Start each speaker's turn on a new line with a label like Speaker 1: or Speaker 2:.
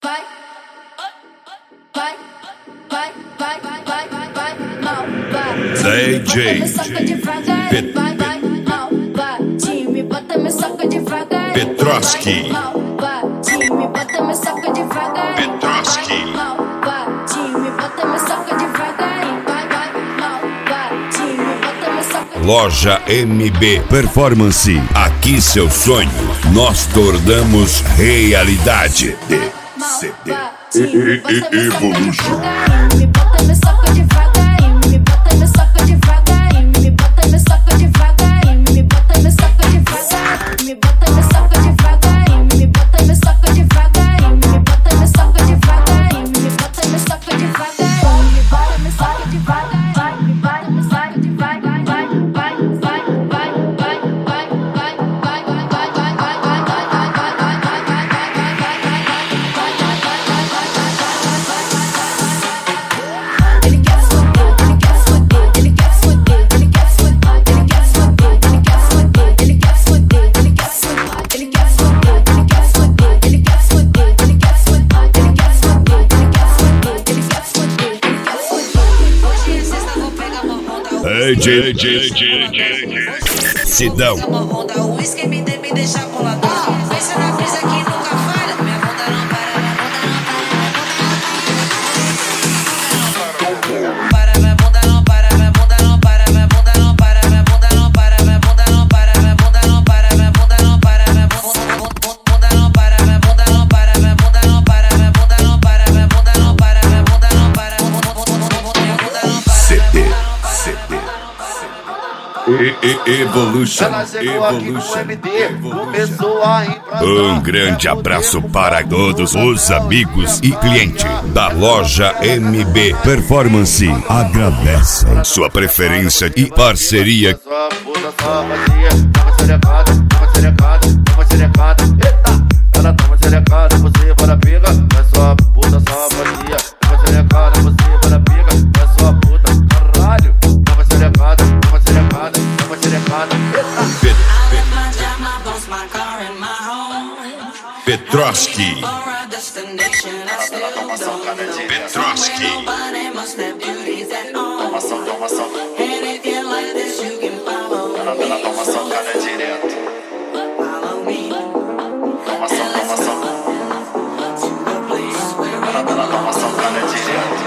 Speaker 1: vai, vai, vai, vai, vai, vai, vai, vai, mal, vai.
Speaker 2: DJ
Speaker 1: Me soca devagar, vai, vai, mal, vai. Time, bota me soca devagar,
Speaker 2: Petroski.
Speaker 1: mal, vai. Time, bota me soca devagar,
Speaker 2: Petroski.
Speaker 1: mal, vai. Time, bota me soca devagar, vai, vai, mal, vai. Time, bota me soca.
Speaker 2: Loja MB Performance. Aqui seu sonho, nós tornamos realidade. CD. Evolution.
Speaker 1: Me bota me soca devagarinho, me bota me soca devagarinho, me bota me soca devagarinho, me bota me soca devagarinho, me bota me soca devagarinho, me bota me soca devagarinho, me bota me soca devagarinho, me bota me soca devagarinho, me bota me soca devagarinho, vai, me bota me soca devagarinho, vai, vai, vai, vai, vai, vai, vai, vai, vai, vai, vai, ele quer foder, ele quer foder, ele quer foder, ele quer foder, ele quer foder, ele quer foder, ele quer foder, ele quer foder, ele quer foder, ele quer foder, ele quer foder, ele quer foder, ele quer foder, ele quer foder, ele quer foder, ele quer foder.
Speaker 3: Hoje é sexta, vou pegar uma onda.
Speaker 2: Sidão.
Speaker 3: Uma onda, o uísque me deixa boladão. Vai ser na brisa que nunca falha. Minha bunda não para, minha bunda não para. Minha bunda não para, minha bunda não para, minha bunda não para, minha bunda não para, minha bunda não para, minha bunda não para, minha bunda não para, minha bunda não para, minha bunda não para, minha bunda não para, minha bunda não para, minha bunda não para, minha bunda não para.
Speaker 2: CD. Evolution.
Speaker 4: Ela chegou aqui no MD, começou a implantar.
Speaker 2: Um grande abraço para todos os amigos e clientes da loja MB Performance. Agradecem sua preferência e parceria.
Speaker 4: Sua puta, sua vadia, toma xerecada, toma xerecada, toma xerecada. Eita, ela toma xerecada, você bora pega. É sua puta, sua vadia, toma xerecada, você bora pega. É sua puta, caralho. Toma xerecada, toma xerecada, toma xerecada. Eita.
Speaker 2: Petroski. Petroski.
Speaker 4: Ela toma socada direto. Ela toma socada direto.